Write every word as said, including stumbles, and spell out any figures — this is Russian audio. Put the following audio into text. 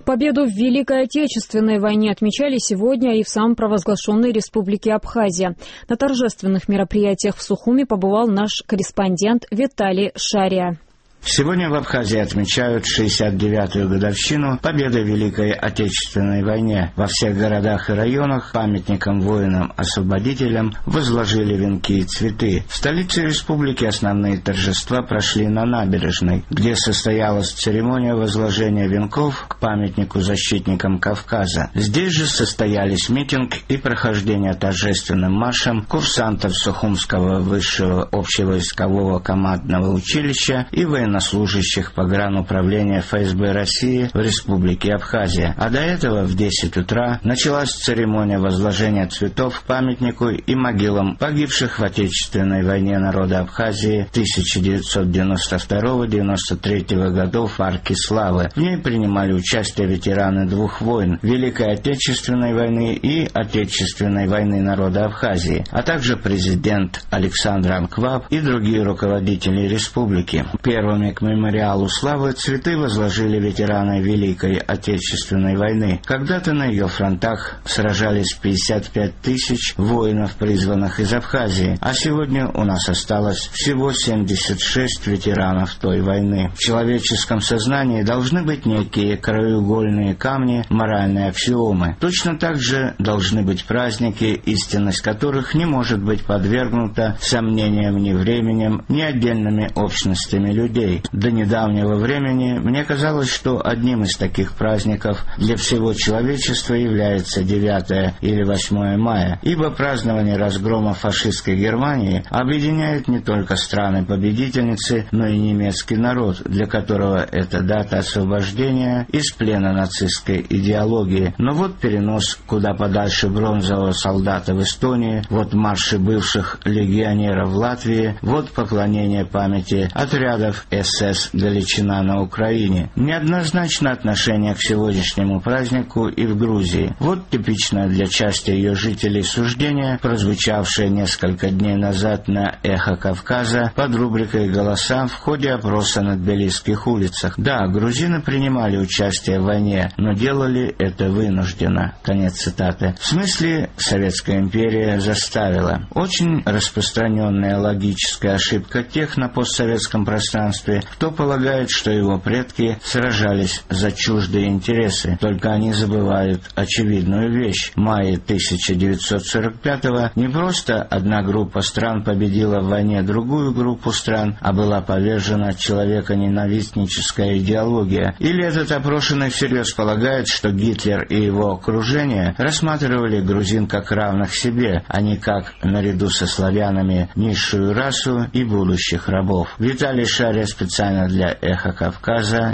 Победу в Великой Отечественной войне отмечали сегодня и в самопровозглашенной Республике Абхазия. На торжественных мероприятиях в Сухуми побывал наш корреспондент Виталий Шария. Сегодня в Абхазии отмечают шестьдесят девятую годовщину победы в Великой Отечественной войне. Во всех городах и районах памятникам воинам-освободителям возложили венки и цветы. В столице республики основные торжества прошли на набережной, где состоялась церемония возложения венков к памятнику защитникам Кавказа. Здесь же состоялись митинг и прохождение торжественным маршем курсантов Сухумского высшего общевойскового командного училища и военнослужащих служащих погрануправления эф эс бэ России в Республике Абхазия. А до этого в десять утра началась церемония возложения цветов к памятнику и могилам погибших в Отечественной войне народа Абхазии тысяча девятьсот девяносто второго — девяносто третьего годов в Арке Славы. В ней принимали участие ветераны двух войн — Великой Отечественной войны и Отечественной войны народа Абхазии, а также президент Александр Анкваб и другие руководители республики. Первыми к мемориалу славы цветы возложили ветераны Великой Отечественной войны. Когда-то на ее фронтах сражались пятьдесят пять тысяч воинов, призванных из Абхазии, а сегодня у нас осталось всего семьдесят шесть ветеранов той войны. В человеческом сознании должны быть некие краеугольные камни, моральные аксиомы. Точно так же должны быть праздники, истинность которых не может быть подвергнута сомнениям ни временем, ни отдельными общностями людей. До недавнего времени мне казалось, что одним из таких праздников для всего человечества является девятое или восьмое мая, ибо празднование разгрома фашистской Германии объединяет не только страны-победительницы, но и немецкий народ, для которого это дата освобождения из плена нацистской идеологии. Но вот перенос куда подальше бронзового солдата в Эстонии, вот марши бывших легионеров в Латвии, вот поклонение памяти отрядов эс эс «Галичина» на Украине. Неоднозначно отношение к сегодняшнему празднику и в Грузии. Вот типичное для части ее жителей суждение, прозвучавшее несколько дней назад на «Эхо Кавказа» под рубрикой «Голоса» в ходе опроса на тбилисских улицах. Да, грузины принимали участие в войне, но делали это вынужденно. Конец цитаты. В смысле, Советская империя заставила. Очень распространенная логическая ошибка тех на постсоветском пространстве, кто полагает, что его предки сражались за чуждые интересы. Только они забывают очевидную вещь. В мае тысяча девятьсот сорок пятого не просто одна группа стран победила в войне другую группу стран, а была повержена человеконенавистническая идеология. Или этот опрошенный всерьез полагает, что Гитлер и его окружение рассматривали грузин как равных себе, а не как, наряду со славянами, низшую расу и будущих рабов. Виталий Шария, специально для «Эхо Кавказа»,